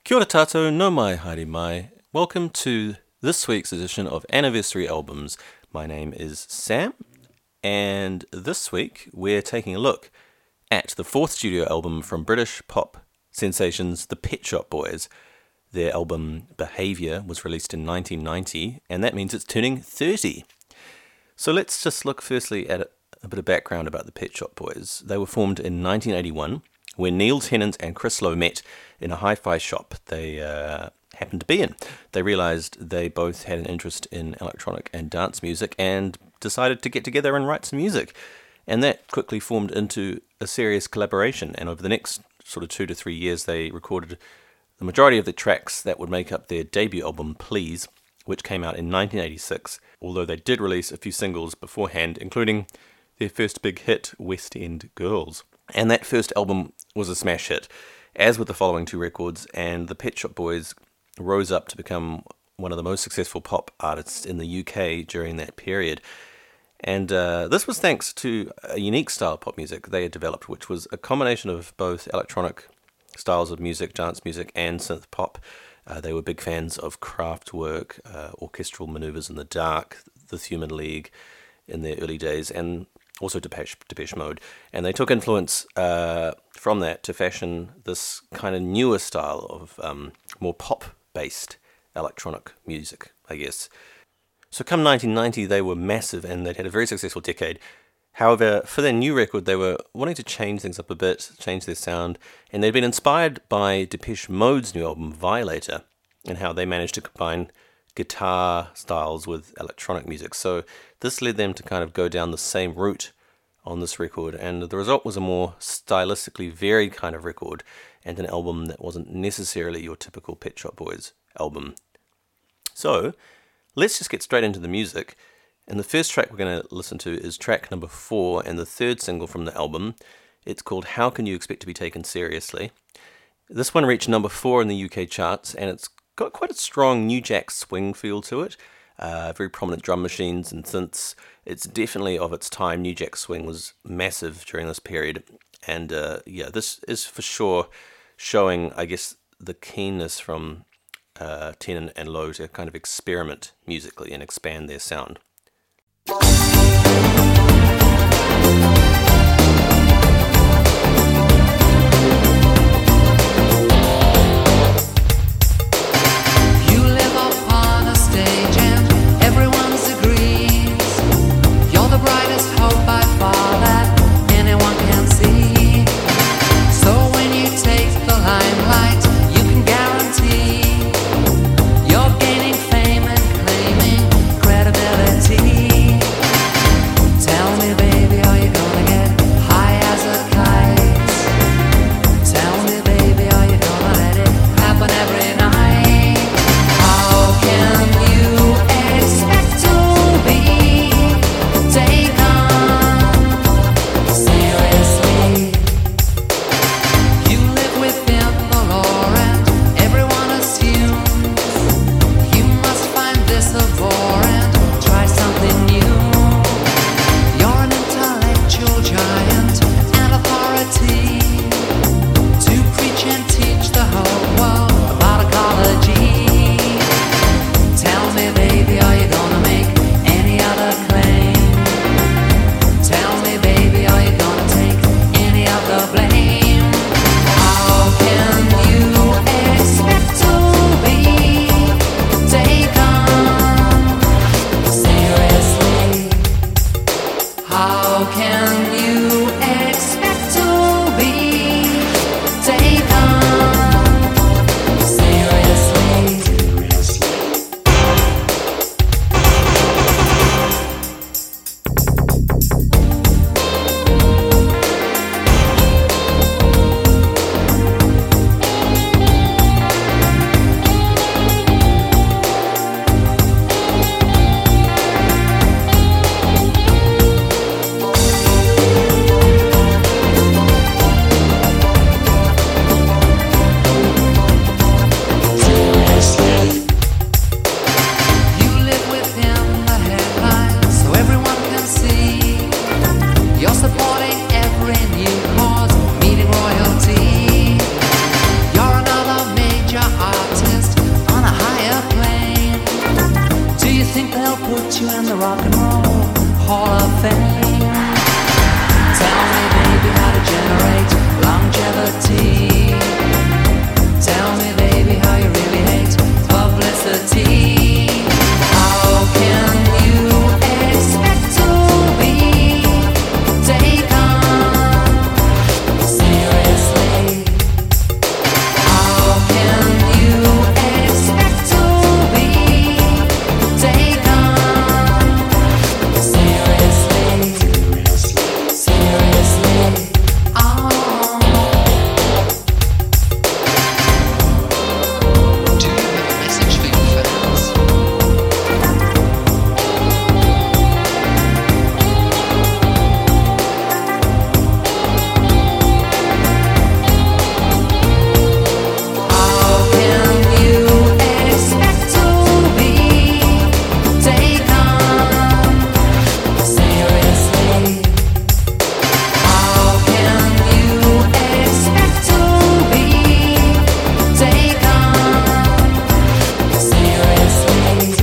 Kia ora tātou, no mai, haere mai. Welcome to this week's edition of Anniversary Albums. My name is Sam, and this week we're taking a look at the fourth studio album from British pop sensations The Pet Shop Boys. Their album Behaviour was released in 1990, and that means it's turning 30. So let's just look firstly at a bit of background about the Pet Shop Boys. They were formed in 1981 when Neil Tennant and Chris Lowe met in a hi-fi shop they happened to be in. They realised they both had an interest in electronic and dance music and decided to get together and write some music. And that quickly formed into a serious collaboration. And over the next sort of 2 to 3 years, they recorded the majority of the tracks that would make up their debut album, Please, which came out in 1986, although they did release a few singles beforehand, including their first big hit, West End Girls. And that first album was a smash hit, as with the following two records, and the Pet Shop Boys rose up to become one of the most successful pop artists in the UK during that period. And this was thanks to a unique style of pop music they had developed, which was a combination of both electronic styles of music, dance music, and synth pop. They were big fans of Kraftwerk, orchestral maneuvers in the dark, the Human League in their early days, and also Depeche Mode. And they took influence from that to fashion this kind of newer style of more pop-based electronic music, I guess. So come 1990, they were massive and they'd had a very successful decade. However, for their new record, they were wanting to change things up a bit, change their sound, and they'd been inspired by Depeche Mode's new album, Violator, and how they managed to combine guitar styles with electronic music. So this led them to kind of go down the same route on this record, and the result was a more stylistically varied kind of record and an album that wasn't necessarily your typical Pet Shop Boys album. So let's just get straight into the music. And the first track we're going to listen to is track number 4 and the third single from the album. It's called How Can You Expect to Be Taken Seriously? This one reached number 4 in the UK charts, and it's got quite a strong New Jack swing feel to it. Very prominent drum machines and synths. It's definitely of its time. New Jack Swing was massive during this period. And this is for sure showing, I guess, the keenness from Tennant and Lowe to kind of experiment musically and expand their sound. Rock and Roll Hall of Fame. Tell me, baby, how to generate longevity. Tell me, baby, how you really hate publicity. How can you expect to be taken seriously? How can you expect to be taken seriously? Seriously, oh. Do you have a message for your fans? How can you expect to be taken seriously? How can you expect to be taken seriously?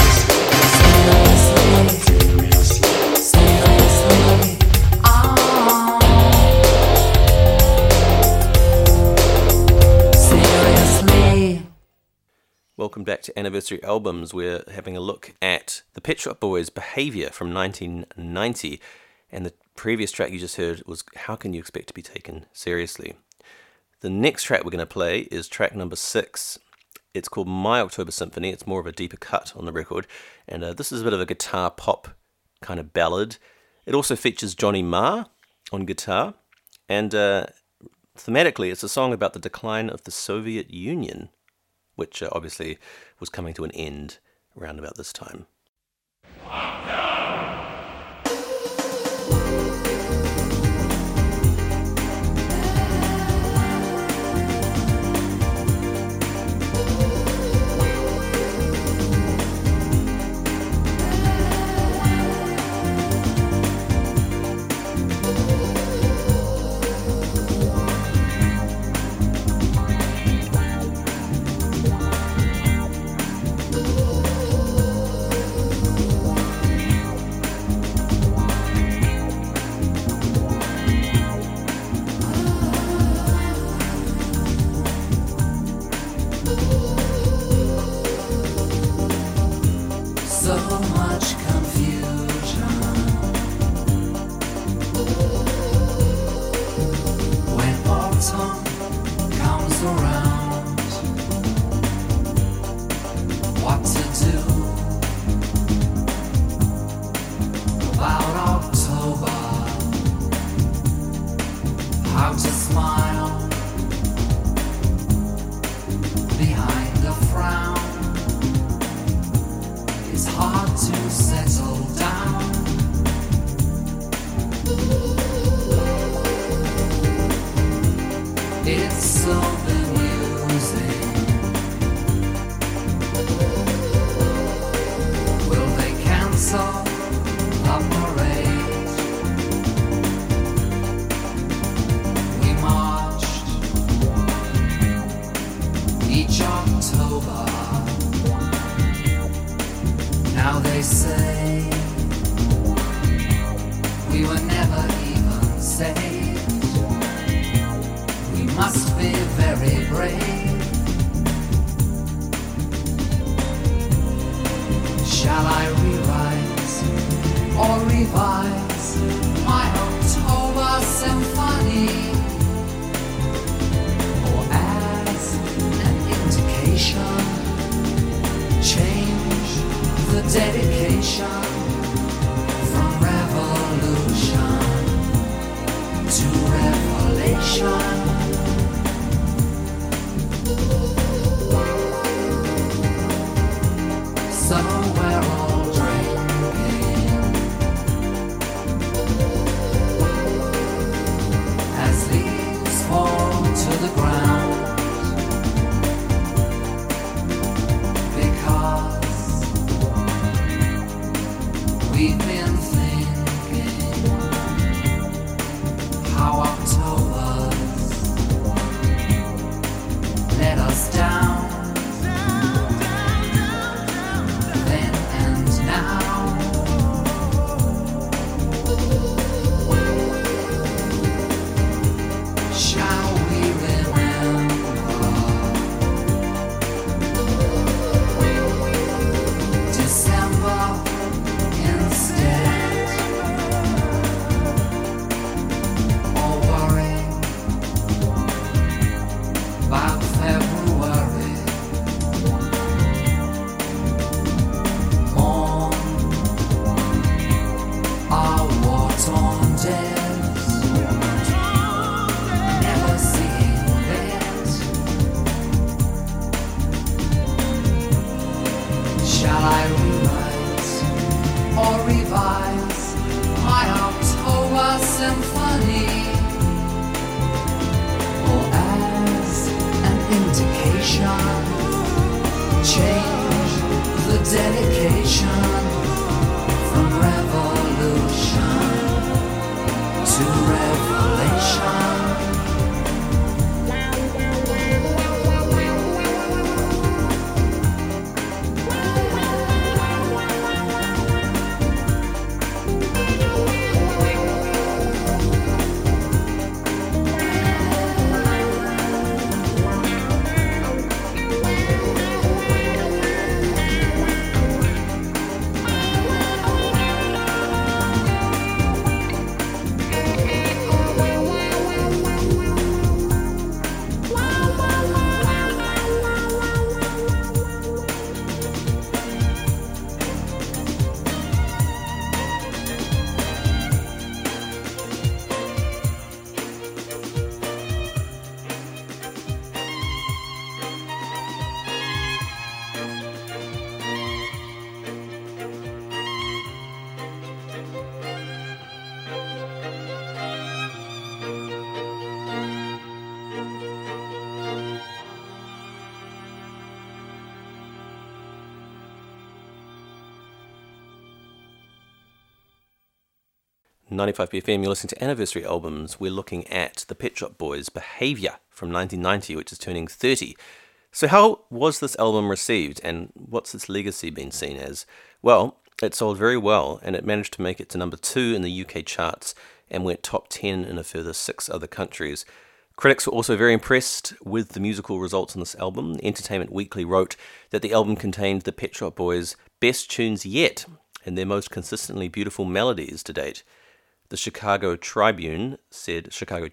Seriously, oh. Seriously. Welcome back to Anniversary Albums. We're having a look at the Pet Shop Boys' Behaviour from 1990, and the previous track you just heard was How Can You Expect to Be Taken Seriously. The next track we're going to play is track number 6. It's called My October Symphony. It's more of a deeper cut on the record, and this is a bit of a guitar pop kind of ballad. It also features Johnny Marr on guitar, and thematically it's a song about the decline of the Soviet Union, which obviously was coming to an end around about this time. So much confusion when autumn comes around. What to do about October? How to smile behind a frown? It's hard to settle down. It's so bemusing. Will they cancel the parade? We marched each October. Now they say we were never even saved. We must be very brave. Shall I rewrite or revise my October symphony? Or as an indication, change the dedication from revolution to revelation. So we're all drinking as leaves fall to the ground, because vacation from revolution to revelation. .95BFM, you're listening to Anniversary Albums. We're looking at the Pet Shop Boys' Behaviour from 1990, which is turning 30. So how was this album received, and what's its legacy been seen as? Well, it sold very well, and it managed to make it to number 2 in the UK charts and went top 10 in a further 6 other countries. Critics were also very impressed with the musical results on this album. Entertainment Weekly wrote that the album contained the Pet Shop Boys' best tunes yet, and their most consistently beautiful melodies to date. The Chicago Tribune said,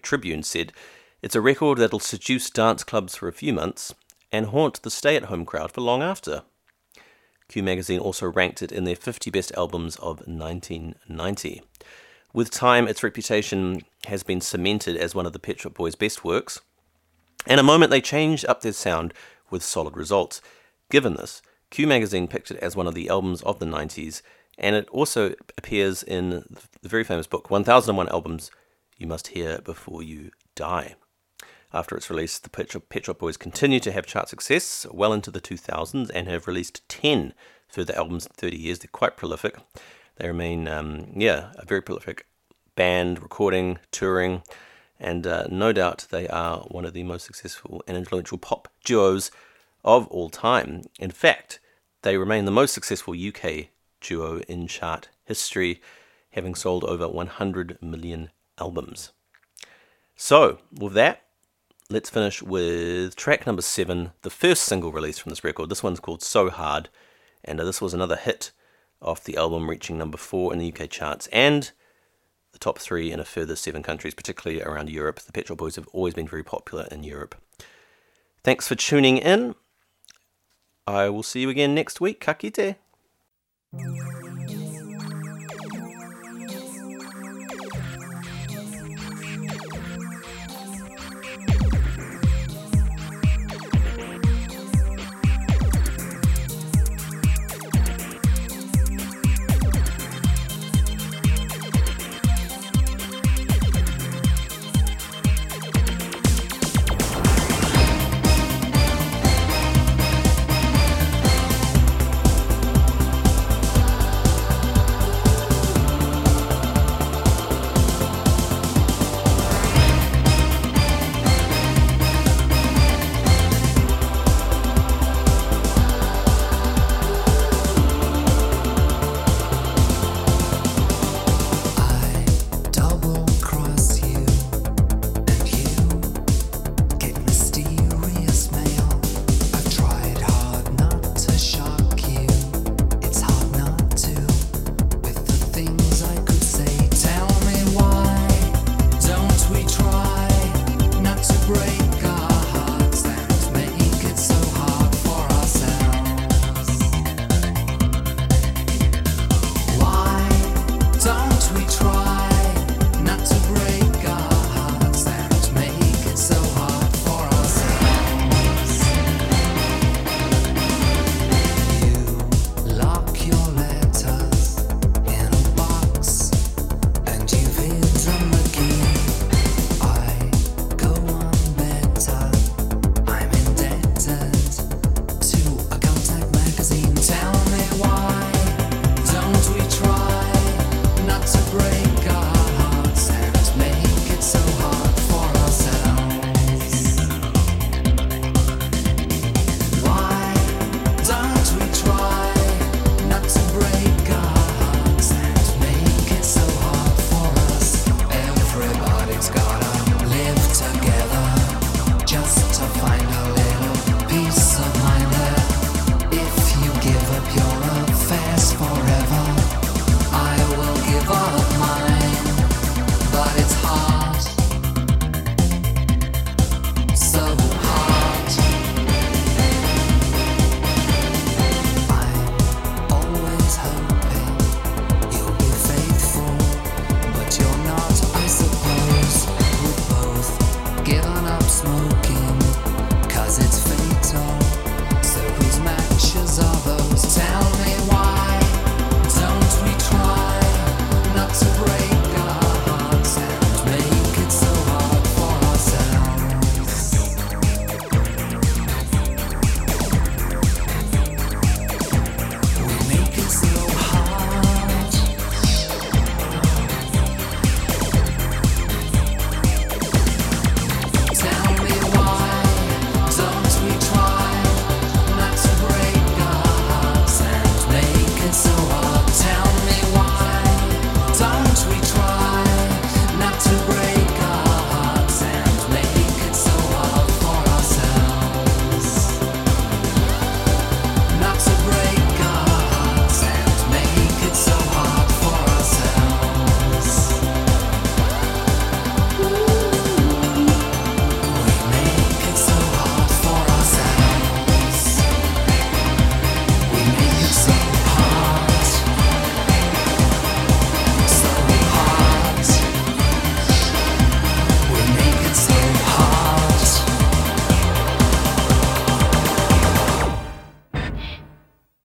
it's a record that'll seduce dance clubs for a few months and haunt the stay-at-home crowd for long after. Q Magazine also ranked it in their 50 best albums of 1990. With time, its reputation has been cemented as one of the Pet Shop Boys' best works, and a moment they changed up their sound with solid results. Given this, Q Magazine picked it as one of the albums of the 90s, and it also appears in the very famous book, 1001 Albums You Must Hear Before You Die. After its release, the Pet Shop Boys continue to have chart success well into the 2000s and have released 10 further albums in 30 years. They're quite prolific. They remain, a very prolific band, recording, touring, and no doubt they are one of the most successful and influential pop duos of all time. In fact, they remain the most successful UK duo in chart history, having sold over 100 million albums. So, with that, let's finish with track number 7, the first single released from this record. This one's called So Hard, and this was another hit off the album, reaching number 4 in the UK charts and the top 3 in a further 7 countries, particularly around Europe. The Pet Shop Boys have always been very popular in Europe. Thanks for tuning in. I will see you again next week. Ka kite.